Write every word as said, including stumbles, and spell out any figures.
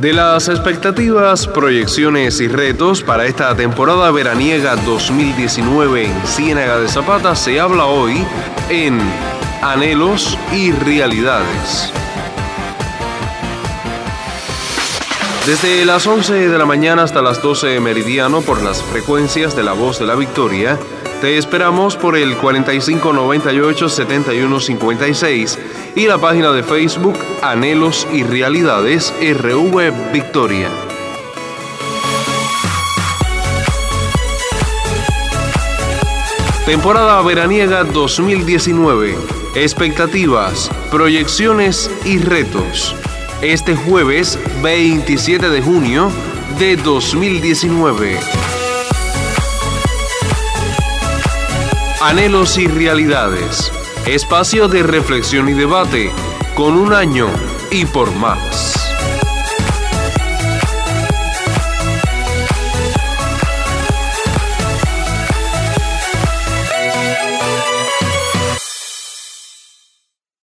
De las expectativas, proyecciones y retos para esta temporada veraniega dos mil diecinueve en Ciénaga de Zapata se habla hoy en Anhelos y Realidades. Desde las once de la mañana hasta las doce meridiano por las frecuencias de La Voz de la Victoria, te esperamos por el cuarenta y cinco noventa y ocho setenta y uno cincuenta y seis y la página de Facebook Anhelos y Realidades R V Victoria. Temporada veraniega dos mil diecinueve. Expectativas, proyecciones y retos. Este jueves veintisiete de junio de dos mil diecinueve. Anhelos y Realidades. Espacio de reflexión y debate con un año y por más.